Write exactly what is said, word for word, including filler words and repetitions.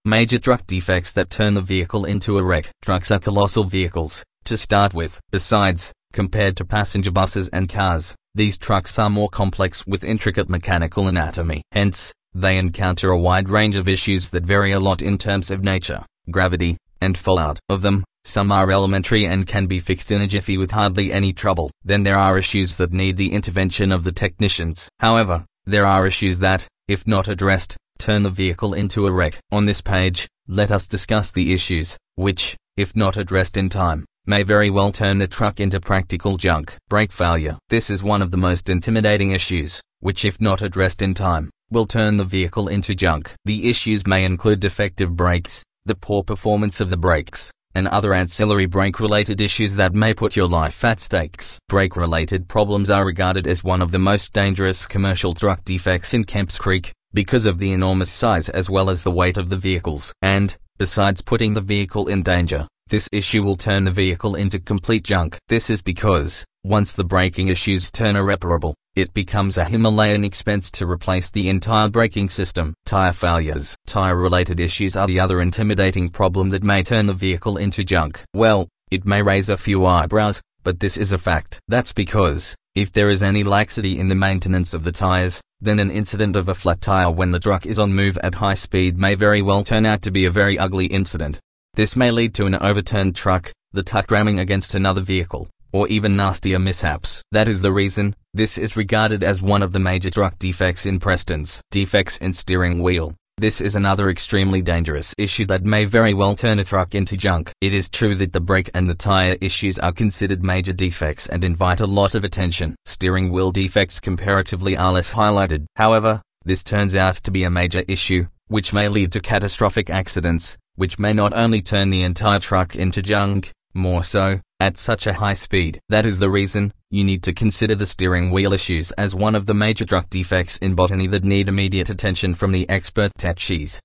Major truck defects that turn the vehicle into a wreck. Trucks are colossal vehicles, to start with. Besides, compared to passenger buses and cars, these trucks are more complex with intricate mechanical anatomy. Hence, they encounter a wide range of issues that vary a lot in terms of nature, gravity, and fallout. Of them, some are elementary and can be fixed in a jiffy with hardly any trouble. Then there are issues that need the intervention of the technicians. However, there are issues that, if not addressed, turn the vehicle into a wreck. On this page, let us discuss the issues, which, if not addressed in time, may very well turn the truck into practical junk. Brake failure. This is one of the most intimidating issues, which if not addressed in time, will turn the vehicle into junk. The issues may include defective brakes, the poor performance of the brakes, and other ancillary brake-related issues that may put your life at stakes. Brake-related problems are regarded as one of the most dangerous commercial truck defects in Kemps Creek, because of the enormous size as well as the weight of the vehicles. And, besides putting the vehicle in danger, this issue will turn the vehicle into complete junk. This is because, once the braking issues turn irreparable, it becomes a Himalayan expense to replace the entire braking system. Tire failures. Tire-related issues are the other intimidating problem that may turn the vehicle into junk. Well, it may raise a few eyebrows, but this is a fact. That's because, if there is any laxity in the maintenance of the tires, then an incident of a flat tire when the truck is on move at high speed may very well turn out to be a very ugly incident. This may lead to an overturned truck, the truck ramming against another vehicle, or even nastier mishaps. That is the reason this is regarded as one of the major truck defects in Preston's. Defects in steering wheel. This is another extremely dangerous issue that may very well turn a truck into junk. It is true that the brake and the tire issues are considered major defects and invite a lot of attention. Steering wheel defects comparatively are less highlighted. However, this turns out to be a major issue, which may lead to catastrophic accidents, which may not only turn the entire truck into junk, more so, at such a high speed. That is the reason you need to consider the steering wheel issues as one of the major truck defects in botany that need immediate attention from the expert techs.